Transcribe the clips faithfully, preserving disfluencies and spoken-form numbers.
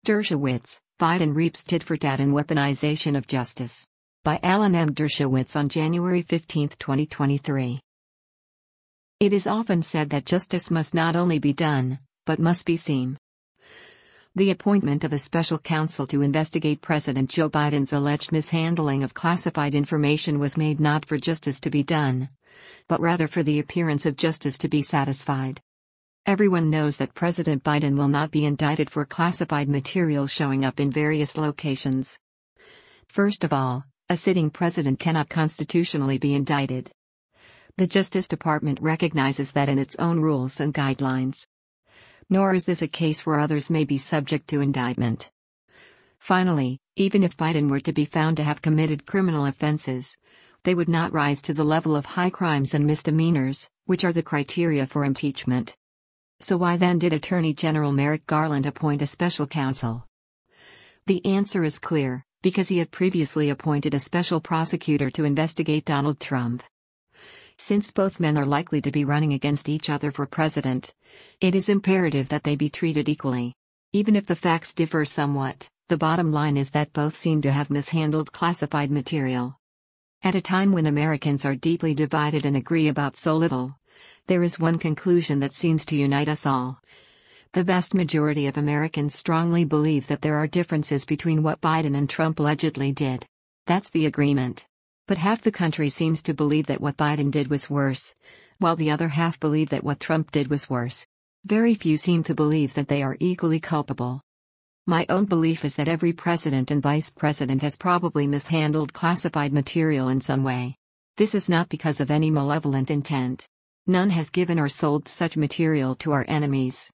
Dershowitz, Biden reaps tit-for-tat and weaponization of justice. By Alan M. Dershowitz on January fifteenth, twenty twenty-three. It is often said that justice must not only be done, but must be seen. The appointment of a special counsel to investigate President Joe Biden's alleged mishandling of classified information was made not for justice to be done, but rather for the appearance of justice to be satisfied. Everyone knows that President Biden will not be indicted for classified material showing up in various locations. First of all, a sitting president cannot constitutionally be indicted. The Justice Department recognizes that in its own rules and guidelines. Nor is this a case where others may be subject to indictment. Finally, even if Biden were to be found to have committed criminal offenses, they would not rise to the level of high crimes and misdemeanors, which are the criteria for impeachment. So why then did Attorney General Merrick Garland appoint a special counsel? The answer is clear, because he had previously appointed a special prosecutor to investigate Donald Trump. Since both men are likely to be running against each other for president, it is imperative that they be treated equally. Even if the facts differ somewhat, the bottom line is that both seem to have mishandled classified material. At a time when Americans are deeply divided and agree about so little, there is one conclusion that seems to unite us all. The vast majority of Americans strongly believe that there are differences between what Biden and Trump allegedly did. That's the agreement. But half the country seems to believe that what Biden did was worse, while the other half believe that what Trump did was worse. Very few seem to believe that they are equally culpable. My own belief is that every president and vice president has probably mishandled classified material in some way. This is not because of any malevolent intent. None has given or sold such material to our enemies.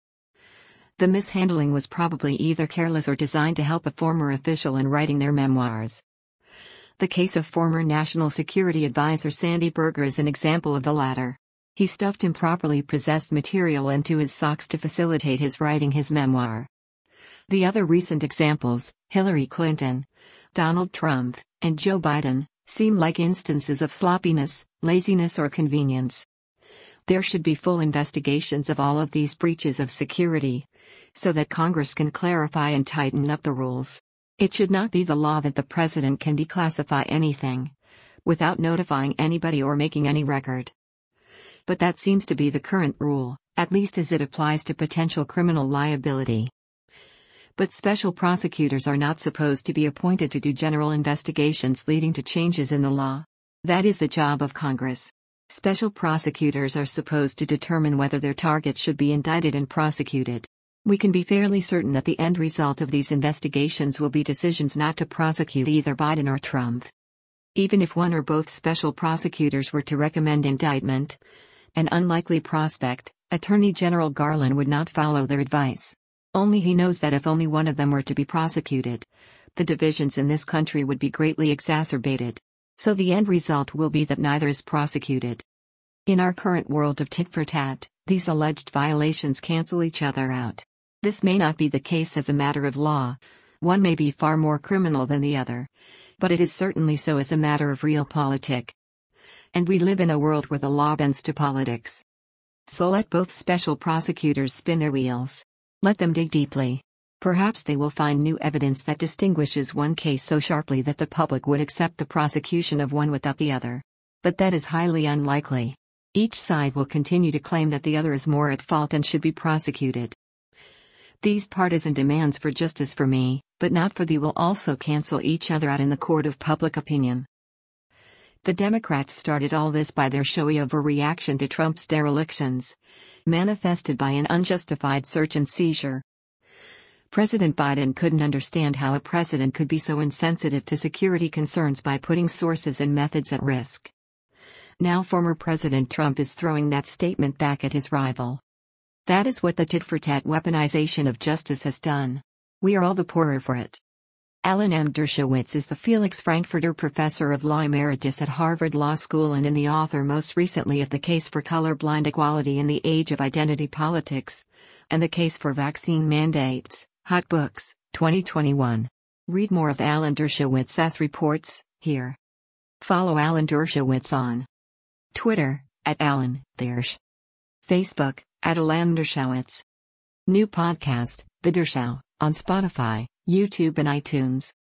The mishandling was probably either careless or designed to help a former official in writing their memoirs. The case of former National Security Advisor Sandy Berger is an example of the latter. He stuffed improperly possessed material into his socks to facilitate his writing his memoir. The other recent examples, Hillary Clinton, Donald Trump, and Joe Biden, seem like instances of sloppiness, laziness, or convenience. There should be full investigations of all of these breaches of security, so that Congress can clarify and tighten up the rules. It should not be the law that the president can declassify anything, without notifying anybody or making any record. But that seems to be the current rule, at least as it applies to potential criminal liability. But special prosecutors are not supposed to be appointed to do general investigations leading to changes in the law. That is the job of Congress. Special prosecutors are supposed to determine whether their targets should be indicted and prosecuted. We can be fairly certain that the end result of these investigations will be decisions not to prosecute either Biden or Trump. Even if one or both special prosecutors were to recommend indictment, an unlikely prospect, Attorney General Garland would not follow their advice. Only he knows that if only one of them were to be prosecuted, the divisions in this country would be greatly exacerbated. So the end result will be that neither is prosecuted. In our current world of tit-for-tat, these alleged violations cancel each other out. This may not be the case as a matter of law. One may be far more criminal than the other. But it is certainly so as a matter of realpolitik. And we live in a world where the law bends to politics. So let both special prosecutors spin their wheels. Let them dig deeply. Perhaps they will find new evidence that distinguishes one case so sharply that the public would accept the prosecution of one without the other. But that is highly unlikely. Each side will continue to claim that the other is more at fault and should be prosecuted. These partisan demands for justice for me, but not for thee, will also cancel each other out in the court of public opinion. The Democrats started all this by their showy overreaction to Trump's derelictions, manifested by an unjustified search and seizure. President Biden couldn't understand how a president could be so insensitive to security concerns by putting sources and methods at risk. Now former President Trump is throwing that statement back at his rival. That is what the tit-for-tat weaponization of justice has done. We are all the poorer for it. Alan M. Dershowitz is the Felix Frankfurter Professor of Law Emeritus at Harvard Law School and in the author most recently of The Case for Colorblind Equality in the Age of Identity Politics, and The Case for Vaccine Mandates, Hot Books, twenty twenty-one. Read more of Alan Dershowitz's reports, here. Follow Alan Dershowitz on Twitter, at Alan Dersh. Facebook, at Alan Dershowitz. New podcast, The Dershow, On Spotify, YouTube, and iTunes.